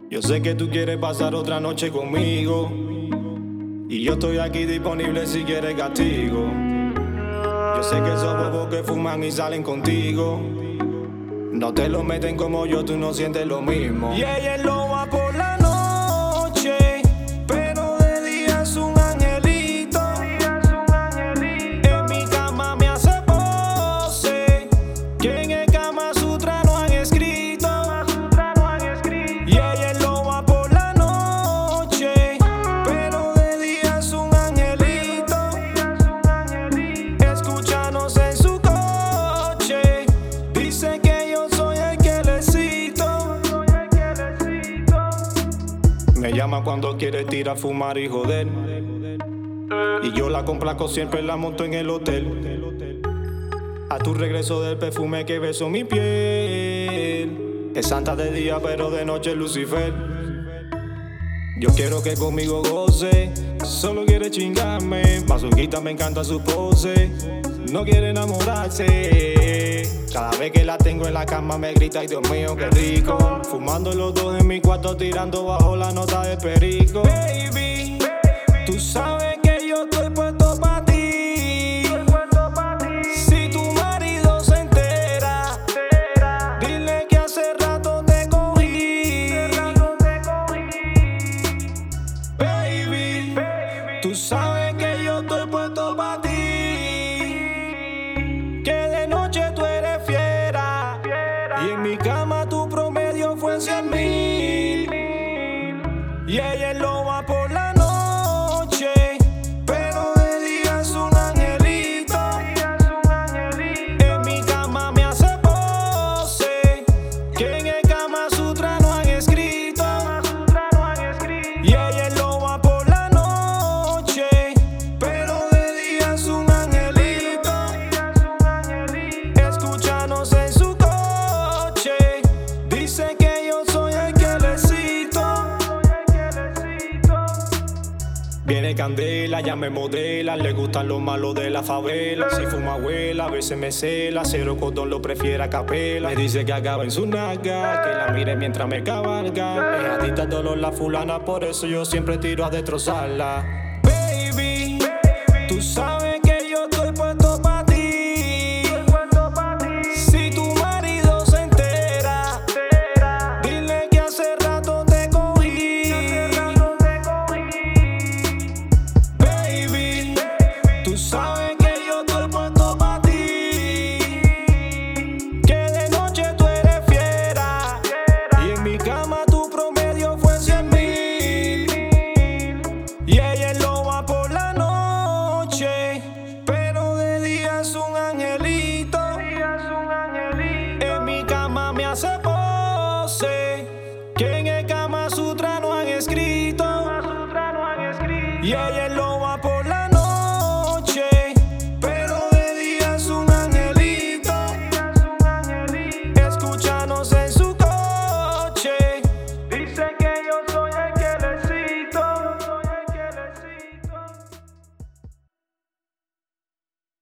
Yo sé que tú quieres pasar otra noche conmigo y yo estoy aquí disponible si quieres castigo. Yo sé que esos bobos que fuman y salen contigo no te lo meten como yo, tú no sientes lo mismo. Y ella es loba por la noche, pero de día es un angelito. En mi cama me hace pose que en el Kama Sutra no han escrito. Y ella es loba por la noche, pero de día es un angelito. Escúchanos en su coche, dice que yo soy el que le cito. Me llama cuando quiere tirar, fumar y joder, y yo la complaco, siempre la monto en el hotel. A tu regreso del perfume que besó mi piel, es santa de día pero de noche Lucifer. Yo quiero que conmigo goce, solo quiere chingarme. Mazuquita, me encanta su pose, no quiere enamorarse. Cada vez que la tengo en la cama me grita, ay Dios mío, qué rico. Fumando los dos en mi cuarto, tirando bajo la nota de perico. Baby, tú sabes que yo estoy puesto pa' ti. Si tu marido se entera, dile que hace rato te cogí. Baby, tú sabes que yo estoy puesto pa' ti. Que de noche tú eres fiera y en mi cama tu promedio fue 100.000. Y ella es loba por la noche, pero de día es un angelito. En mi cama me hace pose que en el Kama Sutra no han escrito. Y ella es loba por la noche, pero de día es un angelito. Escúchanos en su coche, dice que yo soy el que le cito. Viene candela, ya me modela, le gustan los malos de la favela. Si fuma abuela, a veces me cela, cero cordón lo prefiere a capela. Me dice que acaba en su naga, que la mire mientras me cabalga. Es adicta al dolor la fulana, por eso yo siempre tiro a destrozarla. Baby, tú sabes